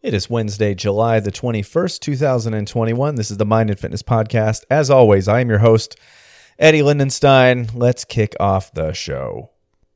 It is Wednesday, July the 21st, 2021. This is the Mind and Fitness Podcast. As always, I am your host, Eddie Lindenstein. Let's kick off the show.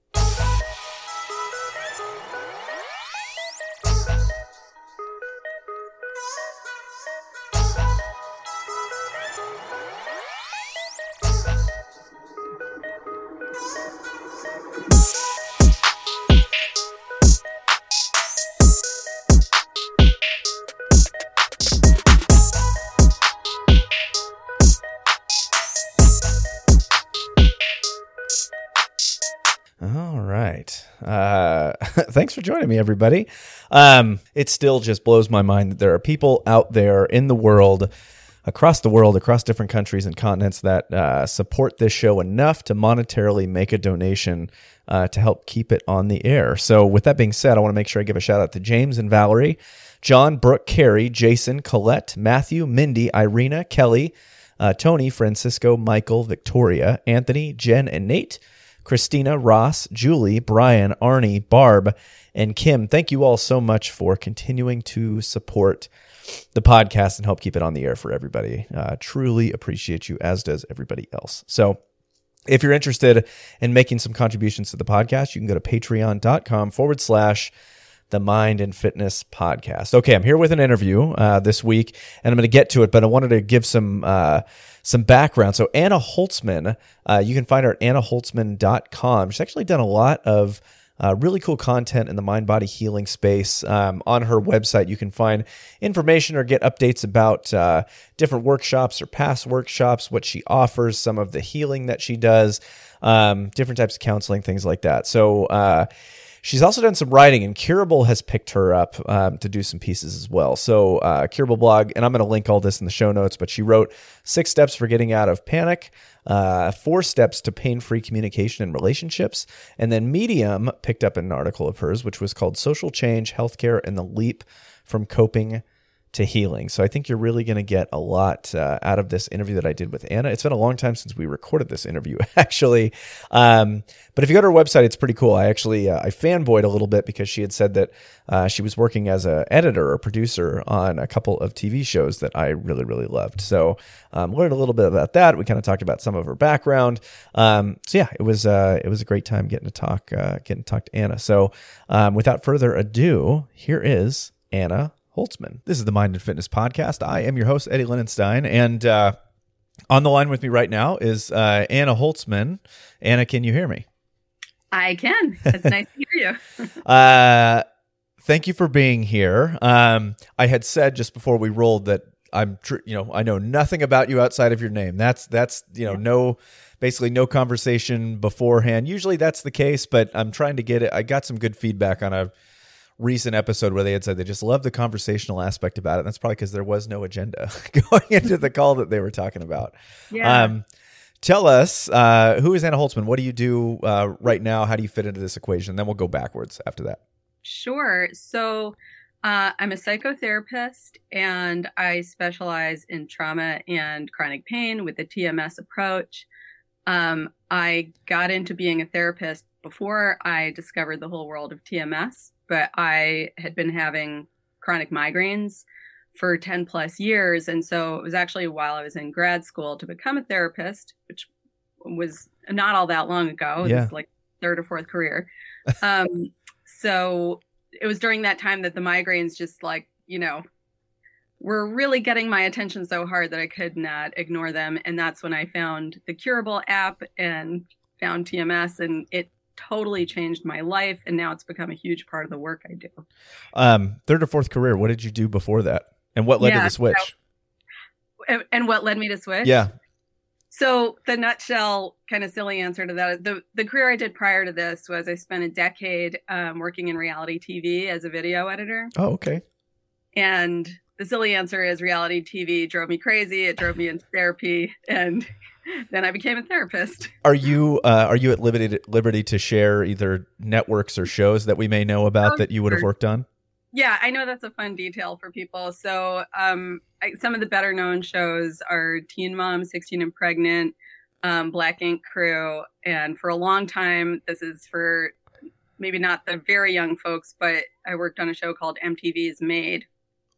All right. Thanks for joining me, everybody. It still just blows my mind that there are people out there in the world, across different countries and continents that support this show enough to monetarily make a donation to help keep it on the air. So with that being said, I want to make sure I give a shout out to James and Valerie, John, Brooke, Carrie, Jason, Colette, Matthew, Mindy, Irina, Kelly, Tony, Francisco, Michael, Victoria, Anthony, Jen, and Nate, Christina, Ross, Julie, Brian, Arnie, Barb, and Kim. Thank you all so much for continuing to support the podcast and help keep it on the air for everybody. Truly appreciate you, as does everybody else. So if you're interested in making some contributions to the podcast, you can go to patreon.com/the Mind and Fitness Podcast. Okay, I'm here with an interview this week, and I'm going to get to it, but I wanted to give some background. So Anna Holtzman, you can find her at annaholtzman.com. She's actually done a lot of really cool content in the mind-body healing space. On her website, you can find information or get updates about different workshops or past workshops, what she offers, some of the healing that she does, different types of counseling, things like that. So she's also done some writing, and Curable has picked her up to do some pieces as well. So Curable blog, and I'm going to link all this in the show notes, but she wrote 6 steps for getting out of panic, 4 steps to pain-free communication and relationships, and then Medium picked up an article of hers, which was called Social Change, Healthcare, and the Leap from Coping to Healing. So I think you're really going to get a lot out of this interview that I did with Anna. It's been a long time since we recorded this interview, actually. But if you go to her website, it's pretty cool. I fanboyed a little bit because she had said that she was working as an editor or producer on a couple of TV shows that I really, really loved. So learned a little bit about that. We kind of talked about some of her background. So yeah, it was a great time getting to talk to Anna. So without further ado, here is Anna Holtzman. This is the Mind and Fitness Podcast. I am your host, Eddie Lindenstein, and on the line with me right now is Anna Holtzman. Anna, can you hear me? I can. It's nice to hear you. Thank you for being here. I had said just before we rolled that I know nothing about you outside of your name. That's basically no conversation beforehand. Usually that's the case, but I'm trying to get it. I got some good feedback on a recent episode where they had said they just love the conversational aspect about it. And that's probably because there was no agenda going into the call that they were talking about. Yeah. Tell us, who is Anna Holtzman? What do you do right now? How do you fit into this equation? Then we'll go backwards after that. Sure. So I'm a psychotherapist, and I specialize in trauma and chronic pain with the TMS approach. I got into being a therapist before I discovered the whole world of TMS, but I had been having chronic migraines for 10 plus years. And so it was actually while I was in grad school to become a therapist, which was not all that long ago. It was like 3rd or 4th career. So it was during that time that the migraines just were really getting my attention so hard that I could not ignore them. And that's when I found the Curable app and found TMS, and it totally changed my life, and now it's become a huge part of the work I do. 3rd or 4th career, what did you do before that? And what led to the switch? And what led me to switch? Yeah. So the nutshell, kind of silly answer to that, the career I did prior to this was I spent a decade working in reality TV as a video editor. Oh, okay. And the silly answer is reality TV drove me crazy. It drove me into therapy, and then I became a therapist. Are you at liberty to share either networks or shows that we may know about that you would have worked on? Yeah, I know that's a fun detail for people. So some of the better known shows are Teen Mom, 16 and Pregnant, Black Ink Crew. And for a long time, this is for maybe not the very young folks, but I worked on a show called MTV's Made,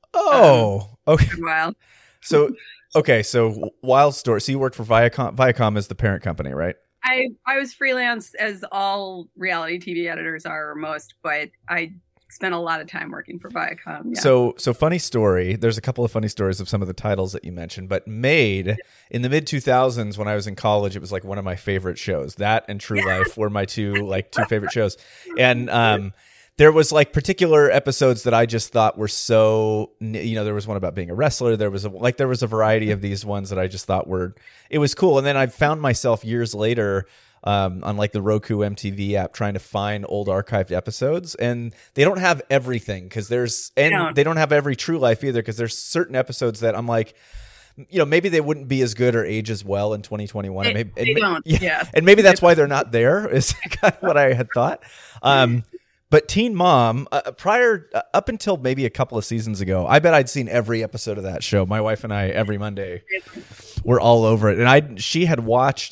Oh, okay. For a while. So, okay. So wild story. So you worked for Viacom. Viacom is the parent company, right? I was freelance as all reality TV editors are, or most, but I spent a lot of time working for Viacom. Yeah. So funny story. There's a couple of funny stories of some of the titles that you mentioned, but Made in the mid 2000s when I was in college, it was like one of my favorite shows. That and True Life were my two favorite shows. And there was like particular episodes that I just thought were so, there was one about being a wrestler. There was a variety of these ones that I just thought it was cool. And then I found myself years later on like the Roku MTV app trying to find old archived episodes, and they don't have everything they don't have every True Life either, because there's certain episodes that I'm like, maybe they wouldn't be as good or age as well in 2021. They don't. Yeah. And maybe that's why they're not there, is kind of what I had thought. But Teen Mom, up until maybe a couple of seasons ago, I bet I'd seen every episode of that show. My wife and I, every Monday, were all over it. And she had watched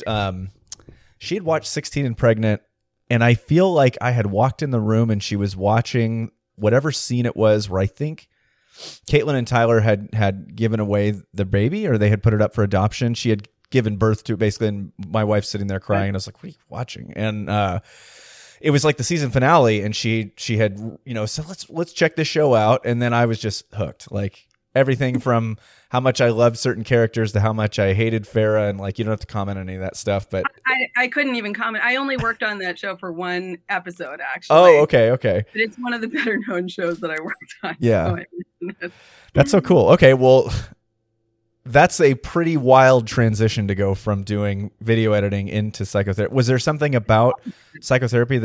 16 and Pregnant, and I feel like I had walked in the room and she was watching whatever scene it was where I think Caitlin and Tyler had given away the baby, or they had put it up for adoption. She had given birth to it, basically, and my wife's sitting there crying, and I was like, what are you watching? And it was like the season finale, and she had, so let's check this show out. And then I was just hooked. Like everything from how much I loved certain characters to how much I hated Farrah, and like, you don't have to comment on any of that stuff, but I couldn't even comment. I only worked on that show for one episode, actually. Oh, okay. But it's one of the better known shows that I worked on. Yeah. So that's so cool. Okay. Well, that's a pretty wild transition to go from doing video editing into psychotherapy. Was there something about psychotherapy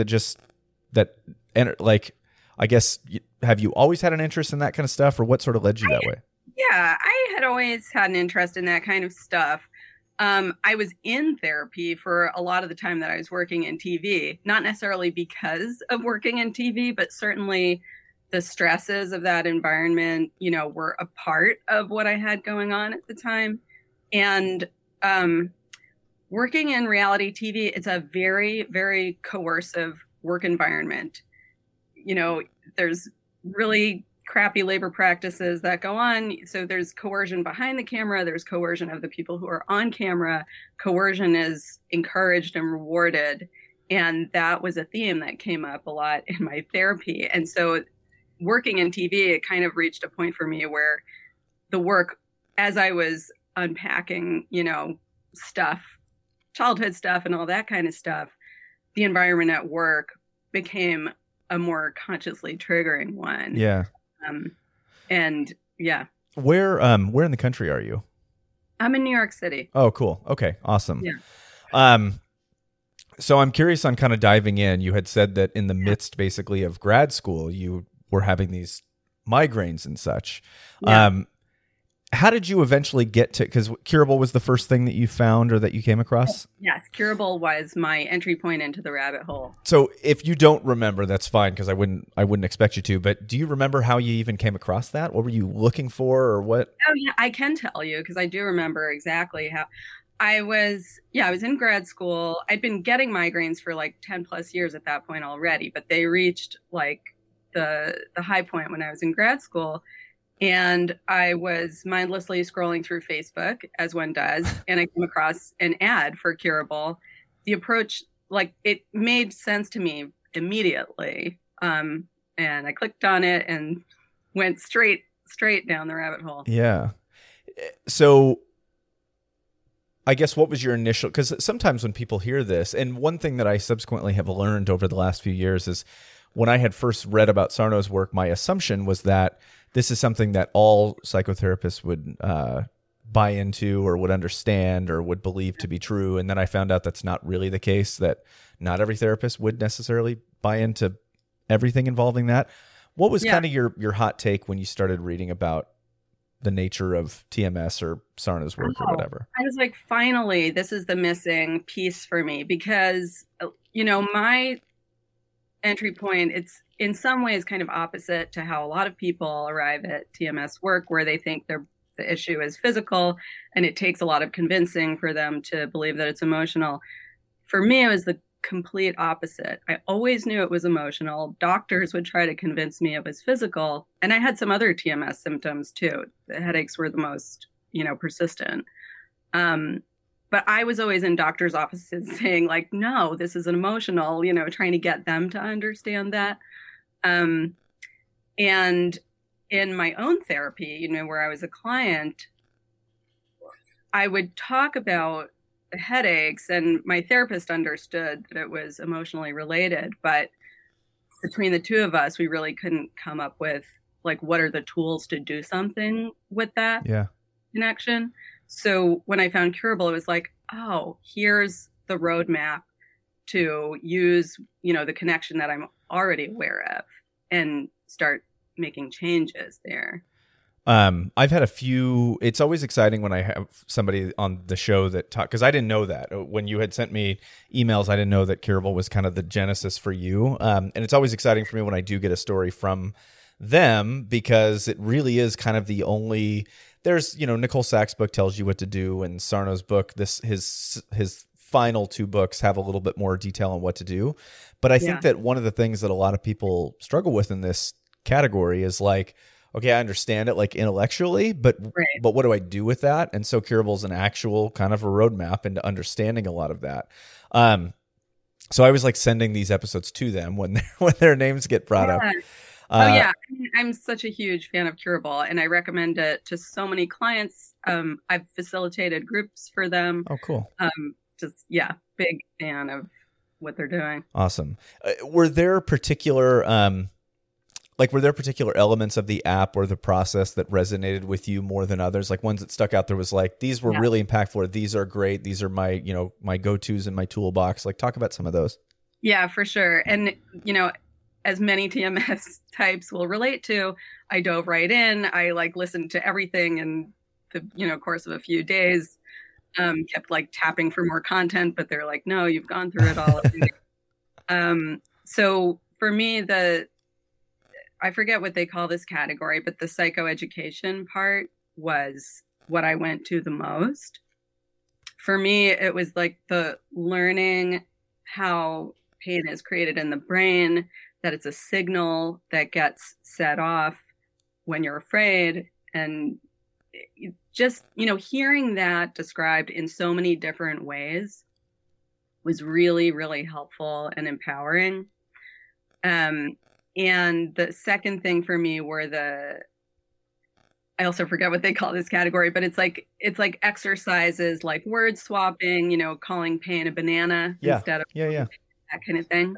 I guess, have you always had an interest in that kind of stuff, or what sort of led you that way? Yeah, I had always had an interest in that kind of stuff. I was in therapy for a lot of the time that I was working in TV, not necessarily because of working in TV, but certainly the stresses of that environment, were a part of what I had going on at the time. And working in reality TV, it's a very, very coercive work environment. There's really crappy labor practices that go on. So there's coercion behind the camera. There's coercion of the people who are on camera. Coercion is encouraged and rewarded. And that was a theme that came up a lot in my therapy. And so working in TV, it kind of reached a point for me where the work, as I was unpacking, stuff, childhood stuff and all that kind of stuff, the environment at work became a more consciously triggering one. Yeah. And yeah. Where in the country are you? I'm in New York City. Oh, cool. Okay. Awesome. Yeah. So I'm curious on kind of diving in. You had said that in the midst basically of grad school, you were having these migraines and such. Yeah. How did you eventually get to, because Curable was the first thing that you found or that you came across? Yes, Curable was my entry point into the rabbit hole. So if you don't remember, that's fine, because I wouldn't expect you to, but do you remember how you even came across that? What were you looking for, or what? Oh yeah, I can tell you, because I do remember exactly how I was in grad school. I'd been getting migraines for like 10 plus years at that point already, but they reached like the high point when I was in grad school. And I was mindlessly scrolling through Facebook, as one does, and I came across an ad for Curable. The approach, like, it made sense to me immediately. And I clicked on it and went straight down the rabbit hole. Yeah. So I guess what was your initial, because sometimes when people hear this, and one thing that I subsequently have learned over the last few years is when I had first read about Sarno's work, my assumption was that this is something that all psychotherapists would buy into or would understand or would believe to be true. And then I found out that's not really the case, that not every therapist would necessarily buy into everything involving that. What was kind of your hot take when you started reading about the nature of TMS or Sarno's work or whatever? I was like, finally, this is the missing piece for me, because, my entry point, it's in some ways kind of opposite to how a lot of people arrive at TMS work, where they think the issue is physical and it takes a lot of convincing for them to believe that it's emotional. For me, it was the complete opposite. I always knew it was emotional. Doctors would try to convince me it was physical. And I had some other TMS symptoms too. The headaches were the most, persistent. But I was always in doctors' offices saying like, no, this is an emotional, trying to get them to understand that. And in my own therapy, where I was a client, I would talk about the headaches, and my therapist understood that it was emotionally related. But between the two of us, we really couldn't come up with like, what are the tools to do something with that connection? So when I found Curable, it was like, oh, here's the roadmap to use, the connection that I'm already aware of and start making changes there. I've had a few. It's always exciting when I have somebody on the show that talk, because I didn't know that when you had sent me emails. I didn't know that Curable was kind of the genesis for you. And it's always exciting for me when I do get a story from them, because it really is kind of the only. There's, Nicole Sachs' book tells you what to do, and Sarno's book, his final two books have a little bit more detail on what to do. But I think that one of the things that a lot of people struggle with in this category is like, okay, I understand it like intellectually, but what do I do with that? And so Curable is an actual kind of a roadmap into understanding a lot of that. So I was like sending these episodes to them when their names get brought up. I'm such a huge fan of Curable, and I recommend it to so many clients. I've facilitated groups for them. Oh, cool. Big fan of what they're doing. Awesome. Were there particular elements of the app or the process that resonated with you more than others? Like ones that stuck out there was like, these were really impactful, or these are great. These are my, my go-tos in my toolbox. Like talk about some of those. Yeah, for sure. And, as many TMS types will relate to, I dove right in. I listened to everything in the, course of a few days, kept tapping for more content, but they're like, no, you've gone through it all. So for me, I forget what they call this category, but the psychoeducation part was what I went to the most. For me, it was like the learning how pain is created in the brain, that it's a signal that gets set off when you're afraid. And just, hearing that described in so many different ways was really, really helpful and empowering. And the second thing for me were I also forget what they call this category, but it's like exercises like word swapping, calling pain a banana instead of that kind of thing.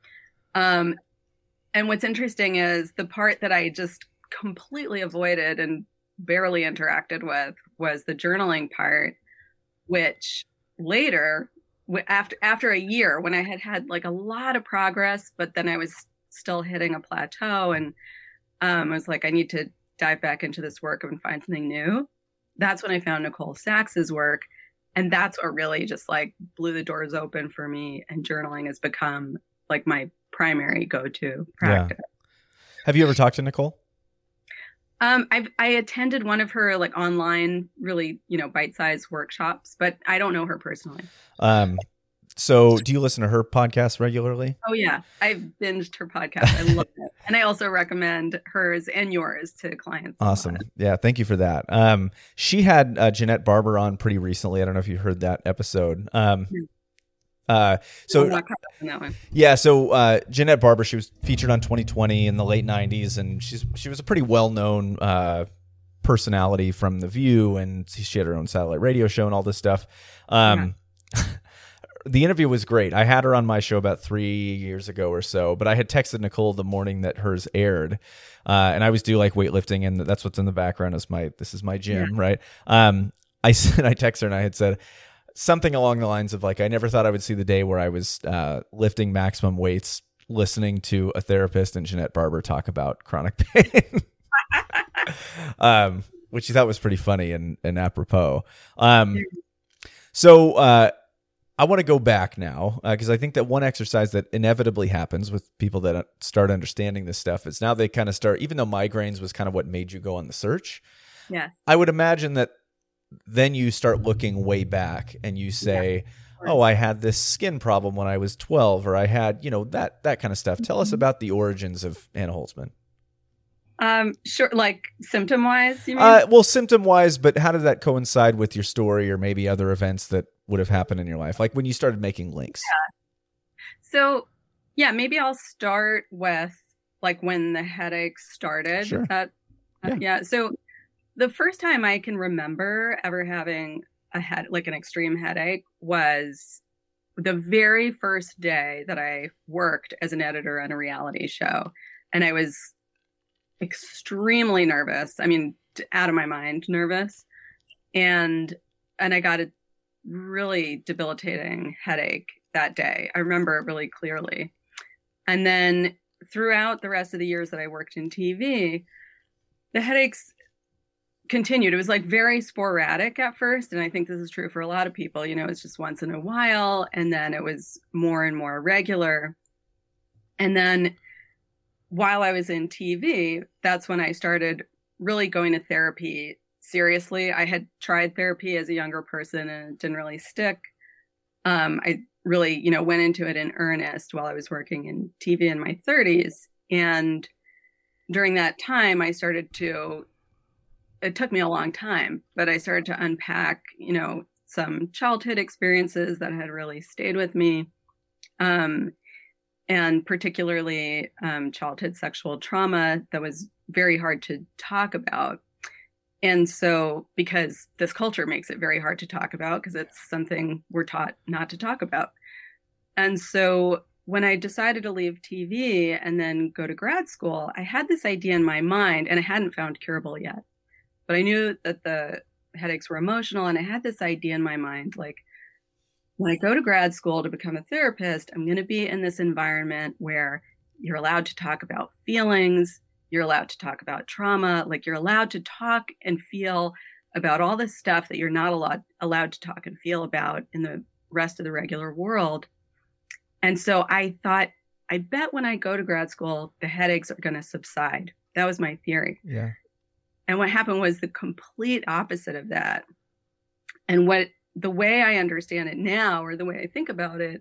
And what's interesting is the part that I just completely avoided and barely interacted with was the journaling part, which later, after a year, when I had a lot of progress, but then I was still hitting a plateau, and I was like, I need to dive back into this work and find something new. That's when I found Nicole Sachs's work. And that's what really just blew the doors open for me. And journaling has become my primary go-to practice. Yeah. Have you ever talked to Nicole? I attended one of her online, really, bite-sized workshops, but I don't know her personally. So do you listen to her podcast regularly? Oh yeah. I've binged her podcast. I love it. And I also recommend hers and yours to clients. Awesome. Yeah. Thank you for that. She had Jeanette Barber on pretty recently. I don't know if you heard that episode. So Jeanette Barber, she was featured on 2020 in the late 90s, and she was a pretty well-known personality from The View, and she had her own satellite radio show and all this stuff. The interview was great. I had her on my show about 3 years ago or so, but I had texted Nicole the morning that hers aired, and I always do weightlifting, and that's what's in the background this is my gym, right? I texted her and I had said something along the lines of I never thought I would see the day where I was lifting maximum weights, listening to a therapist and Jeanette Barber talk about chronic pain, which she thought was pretty funny and apropos. So I want to go back now because I think that one exercise that inevitably happens with people that start understanding this stuff is now they kind of start, even though migraines was kind of what made you go on the search. Yeah. I would imagine that then you start looking way back and you say, oh, I had this skin problem when I was 12, or I had, that kind of stuff. Tell us about the origins of Anna Holtzman. Sure. Like symptom wise, you mean? Well, symptom wise, but how did that coincide with your story or maybe other events that would have happened in your life? Like when you started making links. Yeah. So yeah, maybe I'll start with like when the headaches started. Sure. Yeah. So the first time I can remember ever having an extreme headache was the very first day that I worked as an editor on a reality show. And I was extremely nervous. I mean, out of my mind nervous. And I got a really debilitating headache that day. I remember it really clearly. And then throughout the rest of the years that I worked in TV, the headaches continued. It was like very sporadic at first. And I think this is true for a lot of people. It's just once in a while. And then it was more and more regular. And then while I was in TV, that's when I started really going to therapy seriously. I had tried therapy as a younger person and it didn't really stick. I really, went into it in earnest while I was working in TV in my 30s. And during that time, it took me a long time, but I started to unpack, some childhood experiences that had really stayed with me. And particularly childhood sexual trauma that was very hard to talk about. And so, because this culture makes it very hard to talk about because it's something we're taught not to talk about. And so when I decided to leave TV and then go to grad school, I had this idea in my mind, and I hadn't found curable yet. But I knew that the headaches were emotional, and I had this idea in my mind, like, when I go to grad school to become a therapist, I'm going to be in this environment where you're allowed to talk about feelings, you're allowed to talk about trauma, like you're allowed to talk and feel about all this stuff that you're not allowed to talk and feel about in the rest of the regular world. And so I thought, I bet when I go to grad school, the headaches are going to subside. That was my theory. Yeah. And what happened was the complete opposite of that. And the way I understand it now, or the way I think about it,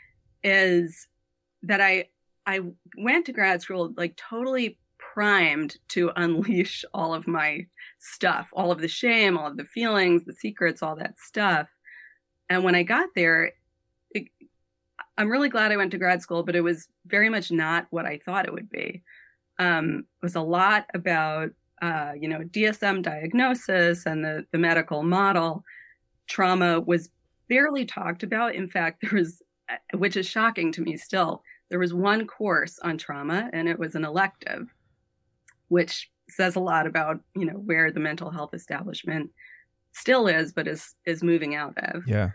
is that I went to grad school like totally primed to unleash all of my stuff, all of the shame, all of the feelings, the secrets, all that stuff. And when I got there, I'm really glad I went to grad school, but it was very much not what I thought it would be. It was a lot about, DSM diagnosis and the medical model. Trauma was barely talked about. In fact, which is shocking to me still, there was one course on trauma and it was an elective, which says a lot about, where the mental health establishment still is, but is moving out of. Yeah.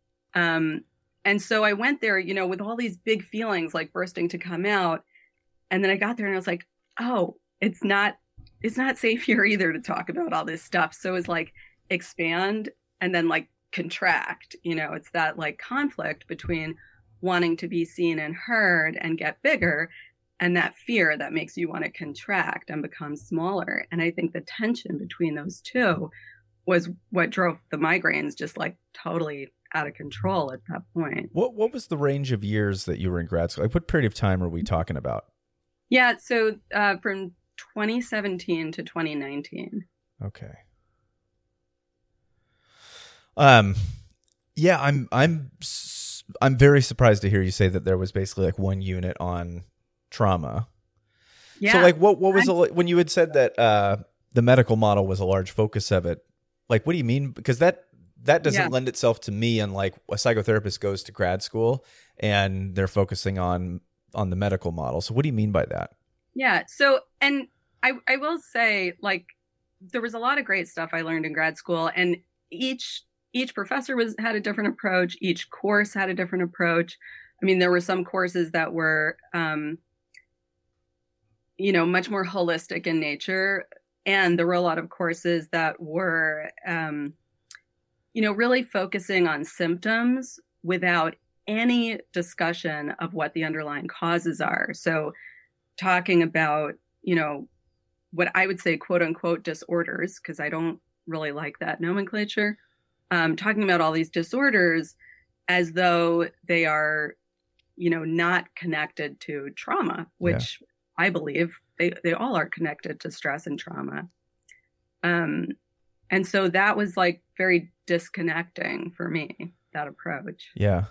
And so I went there, with all these big feelings like bursting to come out. And then I got there and I was like, oh, it's not safe here either to talk about all this stuff. So it's like expand and then like contract, it's that like conflict between wanting to be seen and heard and get bigger and that fear that makes you want to contract and become smaller. And I think the tension between those two was what drove the migraines just like totally out of control at that point. What was the range of years that you were in grad school? Like what period of time are we talking about? Yeah. So from 2017 to 2019. Okay. Yeah, I'm very surprised to hear you say that there was basically like one unit on trauma. Yeah. So like what was when you had said that the medical model was a large focus of it? Like what do you mean? Because that doesn't lend itself to me unlike a psychotherapist goes to grad school and they're focusing on the medical model. So what do you mean by that? Yeah. So, and I will say, like, there was a lot of great stuff I learned in grad school, and each professor had a different approach. Each course had a different approach. I mean, there were some courses that were, much more holistic in nature. And there were a lot of courses that were, really focusing on symptoms without any discussion of what the underlying causes are. So talking about, what I would say, quote unquote, disorders, because I don't really like that nomenclature. Talking about all these disorders as though they are, not connected to trauma, which I believe they all are connected to stress and trauma. And so that was like very disconnecting for me, that approach. Yeah.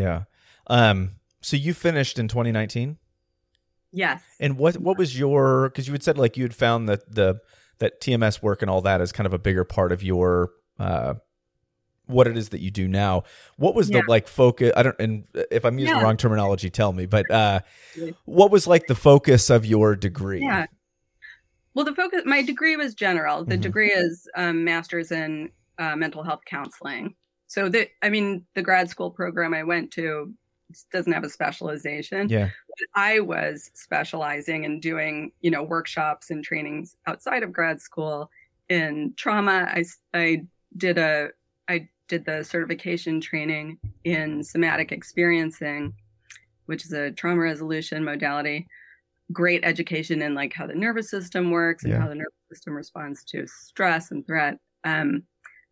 So you finished in 2019? Yes. And what was your, because you had said like you had found that that TMS work and all that is kind of a bigger part of your what it is that you do now. What was the like focus? I don't, and if I'm using the wrong terminology, tell me. But what was like the focus of your degree? Yeah. Well, my degree was general. The degree is master's in mental health counseling. So the grad school program I went to doesn't have a specialization. Yeah. But I was specializing in doing, workshops and trainings outside of grad school in trauma. I did the certification training in somatic experiencing, which is a trauma resolution modality. Great education in like how the nervous system works and how the nervous system responds to stress and threat. And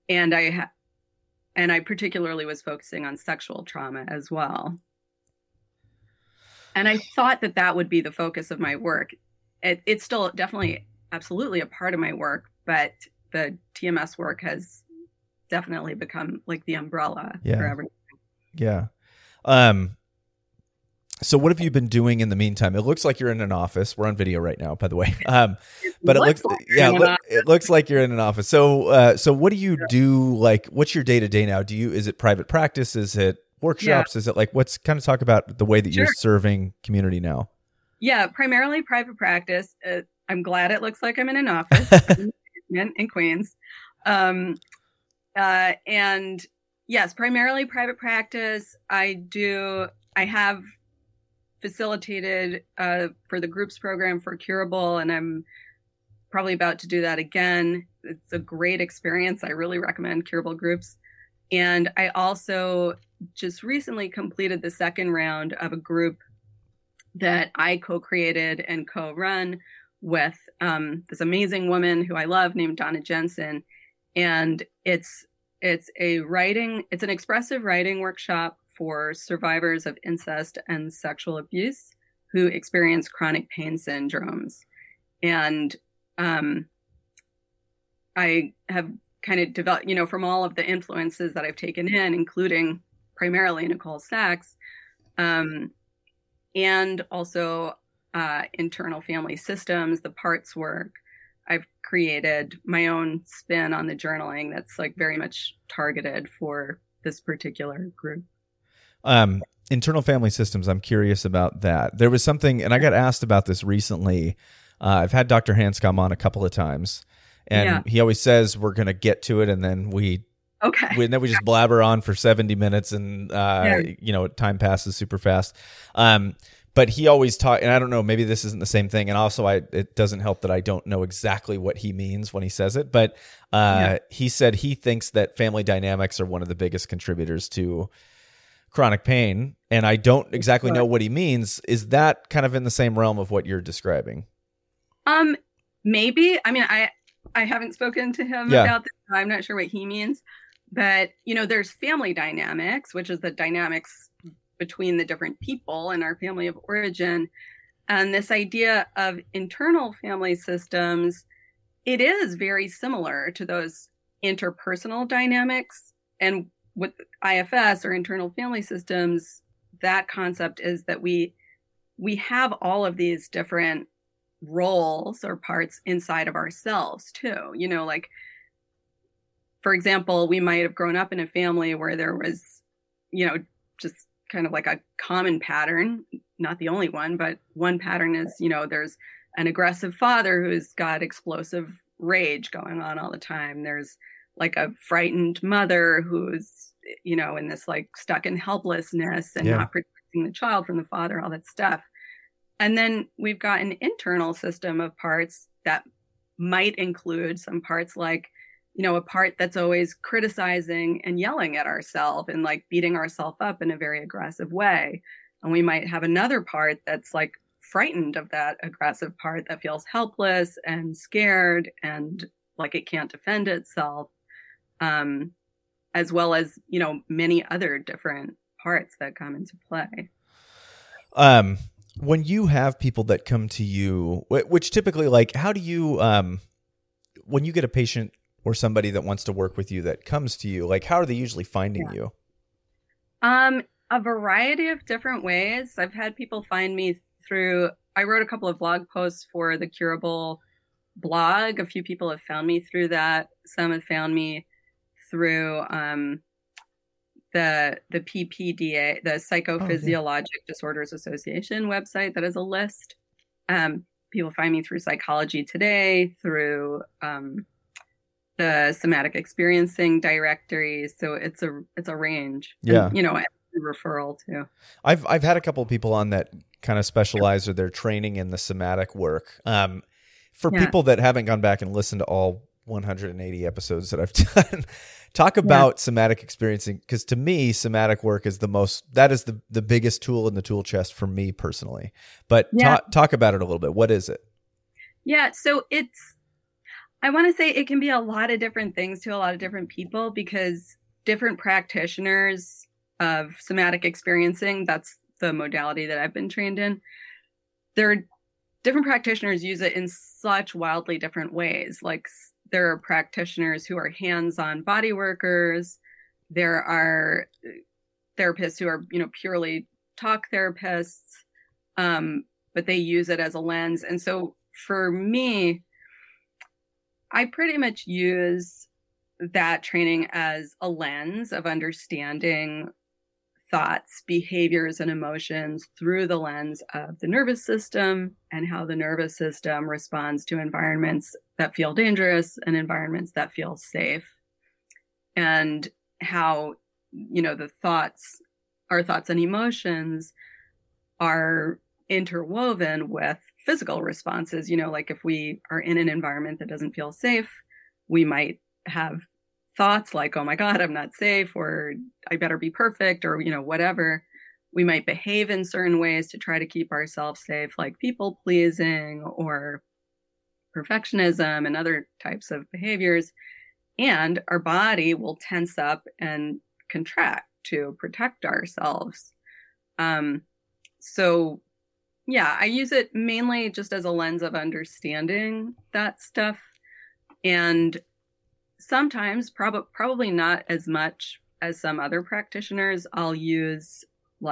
I particularly was focusing on sexual trauma as well. And I thought that would be the focus of my work. It's still definitely absolutely a part of my work, but the TMS work has definitely become like the umbrella for everything. Yeah. So what have you been doing in the meantime? It looks like you're in an office. We're on video right now, by the way. But it looks like you're in an office. So what do you do? Like, what's your day to day now? Is it private practice? Is it workshops? Is it like, kind of talk about the way that you're serving community now? Yeah, primarily private practice. I'm glad it looks like I'm in an office in Queens. And yes, primarily private practice. I have facilitated for the groups program for Curable, and I'm probably about to do that again. It's a great experience. I really recommend Curable groups. And I also just recently completed the second round of a group that I co-created and co-run with this amazing woman who I love named Donna Jensen. And it's an expressive writing workshop for survivors of incest and sexual abuse who experience chronic pain syndromes. And I have kind of developed, from all of the influences that I've taken in, including primarily Nicole Sachs, and also internal family systems, the parts work. I've created my own spin on the journaling that's like very much targeted for this particular group. Internal family systems. I'm curious about that. There was something, and I got asked about this recently. I've had Dr. Hanscom on a couple of times, and he always says we're going to get to it, and then we just blabber on for 70 minutes, and time passes super fast. But he always taught, and I don't know, maybe this isn't the same thing. And also it doesn't help that I don't know exactly what he means when he says it. But he said he thinks that family dynamics are one of the biggest contributors to chronic pain. And I don't exactly know what he means. Is that kind of in the same realm of what you're describing? Maybe. I mean, I haven't spoken to him about this. I'm not sure what he means. But, there's family dynamics, which is the dynamics between the different people in our family of origin. And this idea of internal family systems, it is very similar to those interpersonal dynamics. And with IFS or internal family systems, that concept is that we have all of these different roles or parts inside of ourselves too. Like, for example, we might have grown up in a family where there was, just kind of like a common pattern, not the only one, but one pattern is, there's an aggressive father who's got explosive rage going on all the time. There's like a frightened mother who's, in this like stuck in helplessness and not protecting the child from the father, all that stuff. And then we've got an internal system of parts that might include some parts like, a part that's always criticizing and yelling at ourselves and like beating ourselves up in a very aggressive way. And we might have another part that's like frightened of that aggressive part that feels helpless and scared and like it can't defend itself. as well as, many other different parts that come into play. When you have people that come to you, which typically, like, how do you, when you get a patient or somebody that wants to work with you that comes to you, like, how are they usually finding you? A variety of different ways. I've had people find me through, I wrote a couple of blog posts for the Curable blog. A few people have found me through that. Some have found me through the PPDA, the Psychophysiologic Disorders Association website that is a list. People find me through Psychology Today, through the Somatic Experiencing directory. So it's a range. Yeah. And, referral too. I've had a couple of people on that kind of specialize or they're training in the somatic work. For people that haven't gone back and listened to all 180 episodes that I've done, talk about somatic experiencing, because to me, somatic work is the biggest tool in the tool chest for me personally. But talk about it a little bit. What is it? Yeah, so I want to say it can be a lot of different things to a lot of different people, because different practitioners of somatic experiencing, that's the modality that I've been trained in, different practitioners use it in such wildly different ways. Like, there are practitioners who are hands-on body workers. There are therapists who are, purely talk therapists, but they use it as a lens. And so for me, I pretty much use that training as a lens of understanding thoughts, behaviors, and emotions through the lens of the nervous system and how the nervous system responds to environments that feel dangerous and environments that feel safe. And how, our thoughts and emotions are interwoven with physical responses. Like if we are in an environment that doesn't feel safe, we might have thoughts like, oh my God, I'm not safe, or I better be perfect, or, whatever. We might behave in certain ways to try to keep ourselves safe, like people pleasing or perfectionism and other types of behaviors. And our body will tense up and contract to protect ourselves. So yeah, I use it mainly just as a lens of understanding that stuff. And sometimes, probably not as much as some other practitioners, I'll use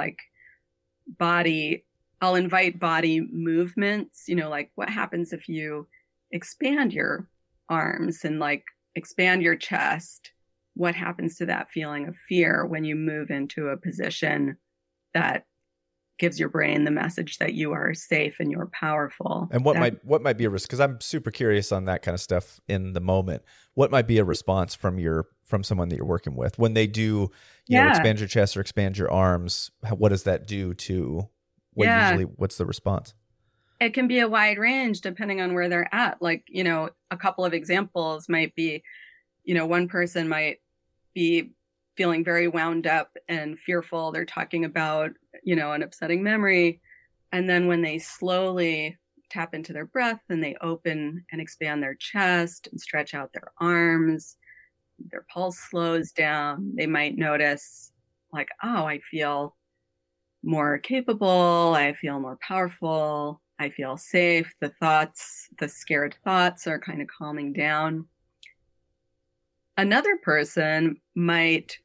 I'll invite body movements, like what happens if you expand your arms and expand your chest? What happens to that feeling of fear when you move into a position that gives your brain the message that you are safe and you're powerful? And what might be a risk? Because I'm super curious on that kind of stuff in the moment. What might be a response from someone that you're working with when they do, expand your chest or expand your arms? What does that do to what's the response? It can be a wide range depending on where they're at. A couple of examples might be, one person might be feeling very wound up and fearful. They're talking about, an upsetting memory. And then when they slowly tap into their breath and they open and expand their chest and stretch out their arms, their pulse slows down. They might notice oh, I feel more capable. I feel more powerful. I feel safe. The scared thoughts are kind of calming down. Another person might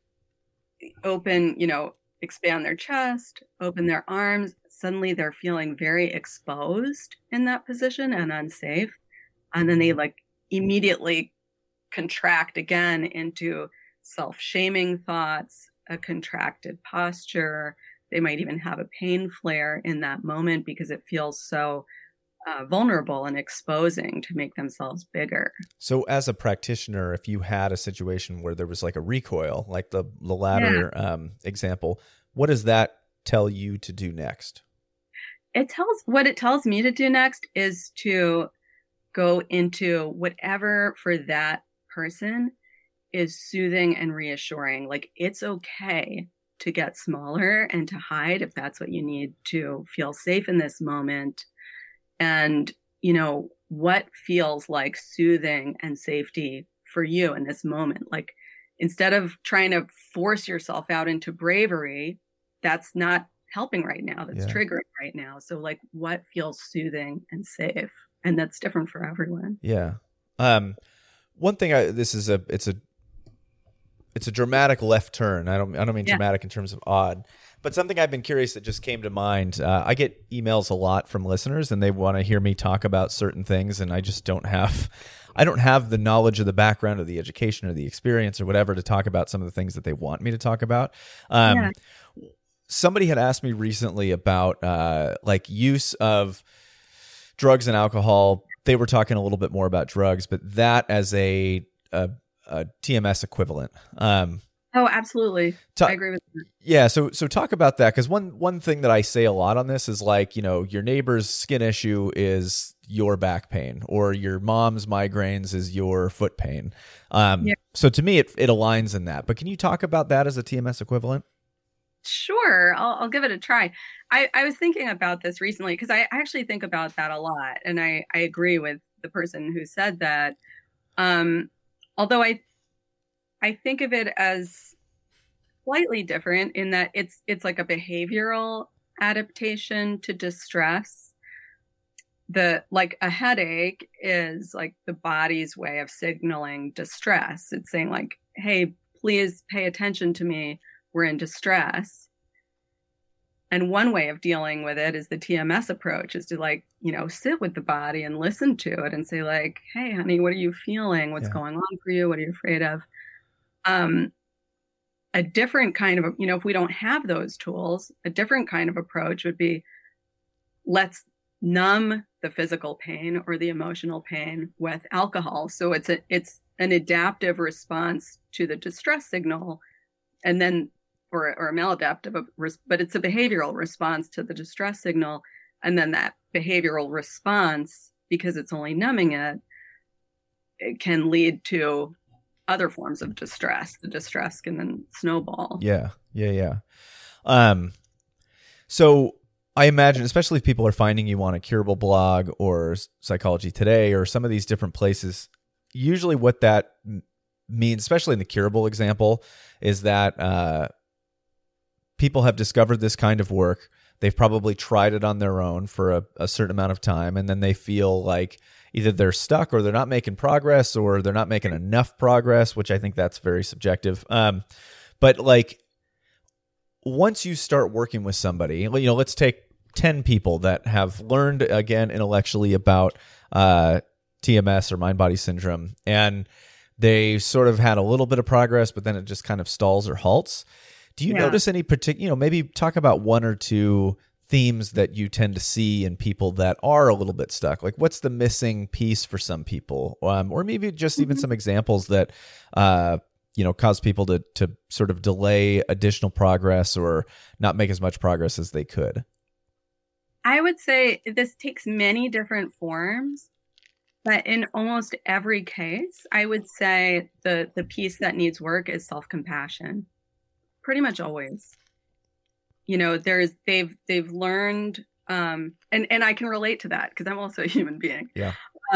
expand their chest, open their arms. Suddenly they're feeling very exposed in that position and unsafe. And then they immediately contract again into self-shaming thoughts, a contracted posture. They might even have a pain flare in that moment because it feels so vulnerable and exposing to make themselves bigger. So as a practitioner, if you had a situation where there was a recoil, like the latter example, what does that tell you to do next? What it tells me to do next is to go into whatever for that person is soothing and reassuring. It's okay to get smaller and to hide if that's what you need to feel safe in this moment. And, what feels like soothing and safety for you in this moment? instead of trying to force yourself out into bravery, that's not helping right now. That's triggering right now. So like what feels soothing and safe? And that's different for everyone. Yeah. One thing it's a dramatic left turn. I don't mean dramatic in terms of odd, but something I've been curious that just came to mind. I get emails a lot from listeners and they want to hear me talk about certain things. And I just don't have the knowledge of the background or the education or the experience or whatever to talk about some of the things that they want me to talk about. Somebody had asked me recently about like use of drugs and alcohol. They were talking a little bit more about drugs, but that as a TMS equivalent. Oh, absolutely. I agree with that. Yeah. So talk about that. Cause one thing that I say a lot on this is like, your neighbor's skin issue is your back pain, or your mom's migraines is your foot pain. So to me, it aligns in that, but can you talk about that as a TMS equivalent? Sure. I'll give it a try. I was thinking about this recently because I actually think about that a lot. And I agree with the person who said that. Although I think of it as slightly different in that it's like a behavioral adaptation to distress. Like a headache is like the body's way of signaling distress. It's saying like, hey, please pay attention to me. We're in distress. And one way of dealing with it is the TMS approach, is to like, sit with the body and listen to it and say like, hey, honey, what are you feeling? What's going on for you? What are you afraid of? A different kind of, if we don't have those tools, a different kind of approach would be, let's numb the physical pain or the emotional pain with alcohol. So it's an adaptive response to the distress signal, and then or a maladaptive, but it's a behavioral response to the distress signal. And then that behavioral response, because it's only numbing it can lead to other forms of distress. The distress can then snowball. Yeah. So I imagine, especially if people are finding you on a Curable blog or Psychology Today or some of these different places, usually what that means, especially in the Curable example, is that people have discovered this kind of work. They've probably tried it on their own for a certain amount of time, and then they feel like either they're stuck or they're not making progress or they're not making enough progress, which I think that's very subjective. But like once you start working with somebody, let's take 10 people that have learned again intellectually about TMS or mind-body syndrome, and they sort of had a little bit of progress, but then it just kind of stalls or halts. Do you notice any particular, maybe talk about one or two themes that you tend to see in people that are a little bit stuck? Like what's the missing piece for some people? Or maybe just even some examples that, cause people to sort of delay additional progress or not make as much progress as they could. I would say this takes many different forms, but in almost every case, I would say the piece that needs work is self-compassion. Pretty much always. They've learned, and I can relate to that because I'm also a human being. Yeah.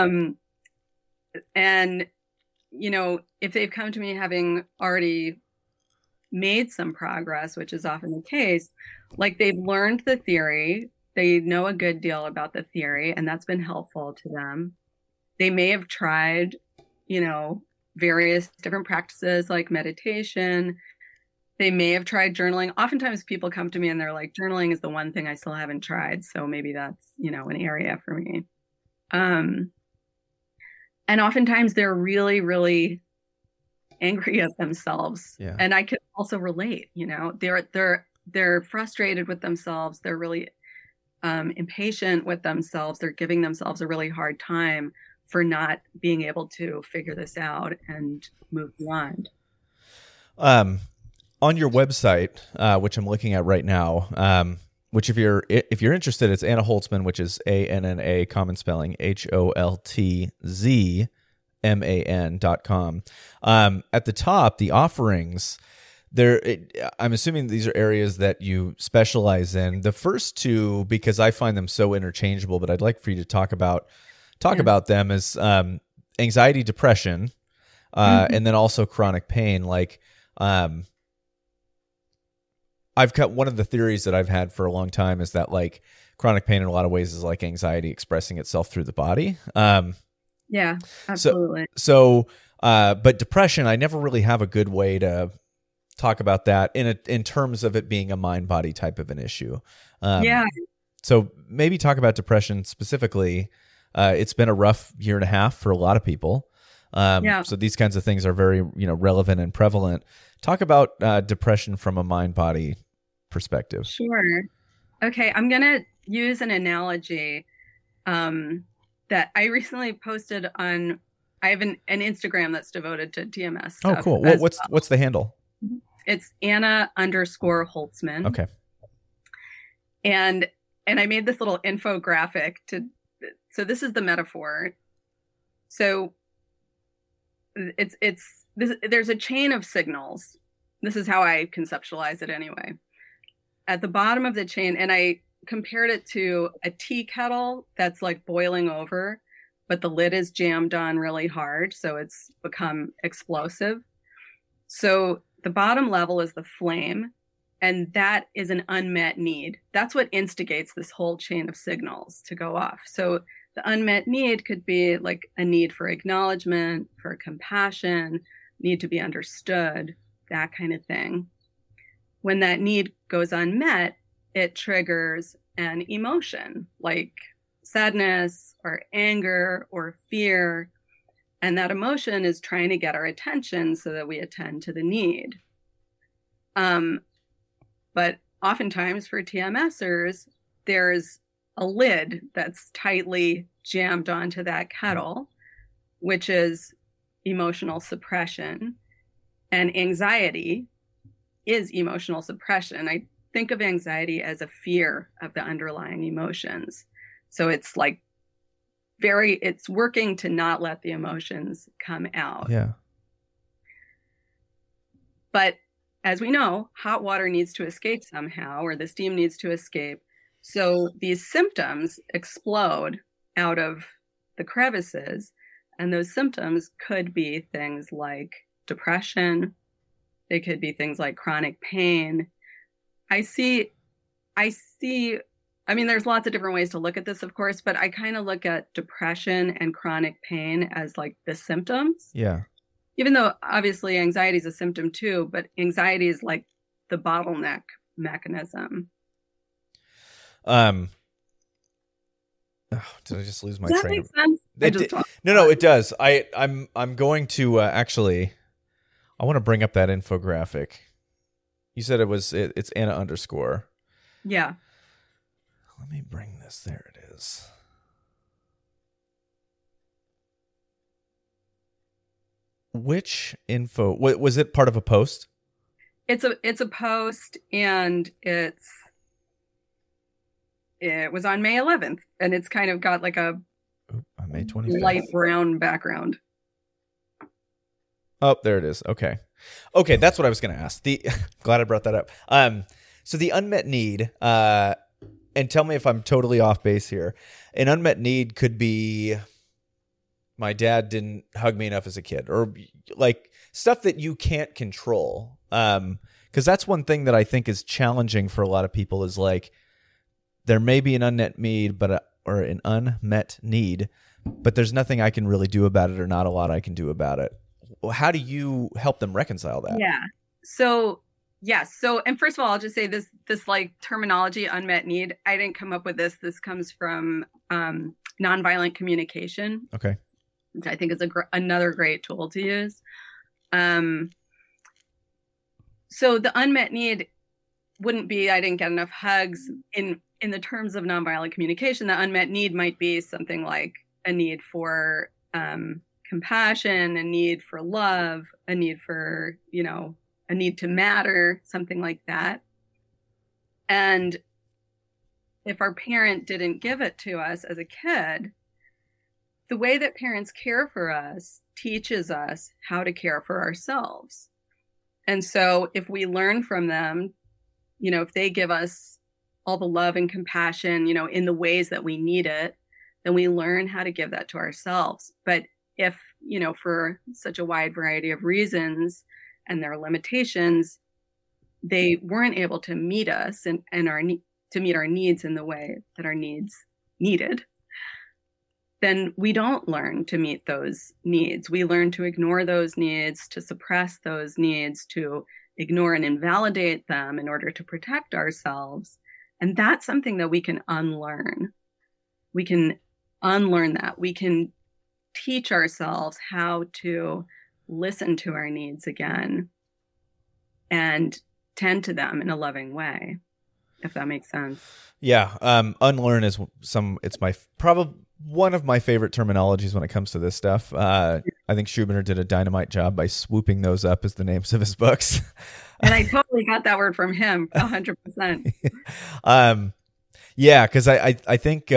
And if they've come to me having already made some progress, which is often the case, like they've learned the theory, they know a good deal about the theory, and that's been helpful to them. They may have tried, various different practices like meditation. They may have tried journaling. Oftentimes people come to me and they're like, journaling is the one thing I still haven't tried. So maybe that's, an area for me. And oftentimes they're really, really angry at themselves. Yeah. And I can also relate, they're frustrated with themselves. They're really impatient with themselves. They're giving themselves a really hard time for not being able to figure this out and move beyond. On your website, which I'm looking at right now, which if you're interested, it's Anna Holtzman, which is ANNA, common spelling, HOLTZMAN.com. At the top, the offerings, I'm assuming these are areas that you specialize in. The first two, because I find them so interchangeable, but I'd like for you to talk about them, as anxiety, depression, and then also chronic pain. Like, I've got one of the theories that I've had for a long time is that like chronic pain in a lot of ways is like anxiety expressing itself through the body. Yeah, absolutely. But depression, I never really have a good way to talk about that in terms of it being a mind body type of an issue. Yeah. So maybe talk about depression specifically. It's been a rough year and a half for a lot of people. So these kinds of things are very, relevant and prevalent. Talk about depression from a mind body perspective. Sure. Okay, I'm going to use an analogy that I recently posted on. I have an Instagram that's devoted to TMS stuff. Oh, cool. What's the handle? It's Anna_Holtzman. Okay. And I made this little infographic so this is the metaphor. So there's a chain of signals. This is how I conceptualize it anyway. At the bottom of the chain, and I compared it to a tea kettle that's like boiling over, but the lid is jammed on really hard, so it's become explosive. So the bottom level is the flame, and that is an unmet need. That's what instigates this whole chain of signals to go off. So the unmet need could be like a need for acknowledgement, for compassion, need to be understood, that kind of thing. When that need goes unmet, it triggers an emotion like sadness or anger or fear. And that emotion is trying to get our attention so that we attend to the need. But oftentimes for TMSers, there's a lid that's tightly jammed onto that kettle, which is emotional suppression. And anxiety is emotional suppression. I think of anxiety as a fear of the underlying emotions. So it's like it's working to not let the emotions come out. Yeah. But as we know, hot water needs to escape somehow, or the steam needs to escape. So these symptoms explode out of the crevices, and those symptoms could be things like depression. They could be things like chronic pain. I mean, there's lots of different ways to look at this, of course, but I kind of look at depression and chronic pain as like the symptoms. Yeah. Even though obviously anxiety is a symptom too, but anxiety is like the bottleneck mechanism. Oh, did I just lose my train? Does that make sense? No, it does. I'm going to actually. I want to bring up that infographic. You said it's Anna_. Yeah. Let me bring this. There it is. Which info? Was it part of a post? It's a post, and it was on May 11th, and it's kind of got like a May 25th light brown background. Oh, there it is. Okay, that's what I was going to ask. Glad I brought that up. So the unmet need, and tell me if I'm totally off base here. An unmet need could be my dad didn't hug me enough as a kid, or like stuff that you can't control. Because that's one thing that I think is challenging for a lot of people is like there may be an unmet need, or an unmet need, but there's nothing I can really do about it, or not a lot I can do about it. How do you help them reconcile that? Yeah. So, yes. So, and first of all, I'll just say this like terminology, unmet need, I didn't come up with this. This comes from nonviolent communication. Okay. Which I think is another great tool to use. So the unmet need wouldn't be, I didn't get enough hugs. In the terms of nonviolent communication, the unmet need might be something like a need for compassion, a need for love, a need for, a need to matter, something like that. And if our parent didn't give it to us as a kid, the way that parents care for us teaches us how to care for ourselves. And so if we learn from them, if they give us all the love and compassion, in the ways that we need it, then we learn how to give that to ourselves. But if, for such a wide variety of reasons and their limitations, they weren't able to meet us and to meet our needs in the way that our needs needed, then we don't learn to meet those needs. We learn to ignore those needs, to suppress those needs, to ignore and invalidate them in order to protect ourselves. And that's something that we can unlearn. We can unlearn that. We can teach ourselves how to listen to our needs again and tend to them in a loving way, if that makes sense. Yeah. Unlearn is it's probably one of my favorite terminologies when it comes to this stuff. I think Schubiner did a dynamite job by swooping those up as the names of his books. And I totally got that word from him, 100%. Yeah, because I think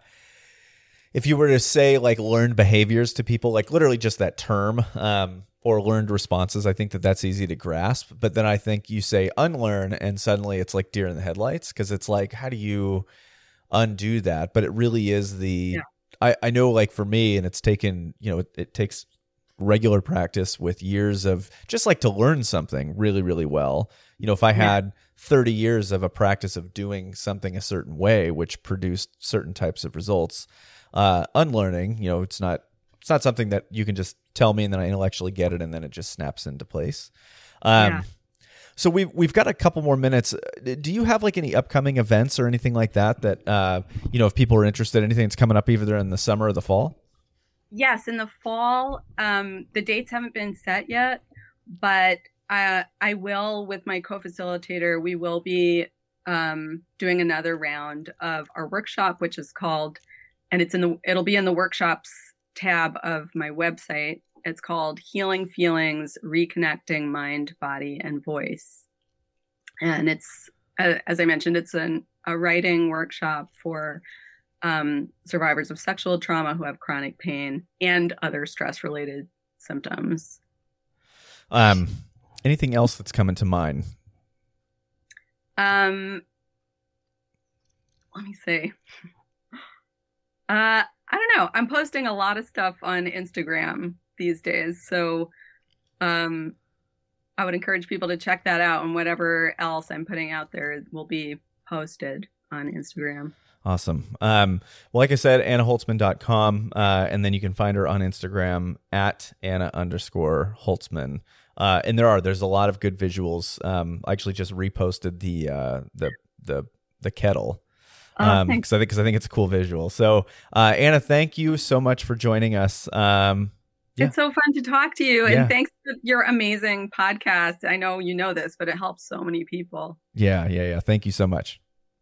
if you were to say like learned behaviors to people, like literally just that term, or learned responses, I think that's easy to grasp. But then I think you say unlearn and suddenly it's like deer in the headlights, because it's like, how do you undo that? But it really is I know, like for me, and it's taken, it takes regular practice with years of just like to learn something really, really well. If I had 30 years of a practice of doing something a certain way, which produced certain types of results, unlearning, it's not something that you can just tell me and then I intellectually get it and then it just snaps into place. So we've got a couple more minutes. Do you have like any upcoming events or anything like that if people are interested, anything that's coming up either in the summer or the fall? Yes, in the fall. The dates haven't been set yet, but I will, with my co-facilitator, we will be doing another round of our workshop, which is called, and it'll be in the workshops tab of my website. It's called Healing Feelings, Reconnecting Mind, Body, and Voice. And it's, as I mentioned, it's a writing workshop for survivors of sexual trauma who have chronic pain and other stress-related symptoms. Anything else that's coming to mind? Let me see. I don't know. I'm posting a lot of stuff on Instagram these days. So I would encourage people to check that out, and whatever else I'm putting out there will be posted on Instagram. Awesome. Well, like I said, AnnaHoltzman.com, and then you can find her on Instagram at Anna_Holtzman. And there's a lot of good visuals. I actually just reposted the kettle. Because I think it's a cool visual. So, Anna, thank you so much for joining us. It's so fun to talk to you, and thanks for your amazing podcast. I know you know this, but it helps so many people. Yeah. Thank you so much.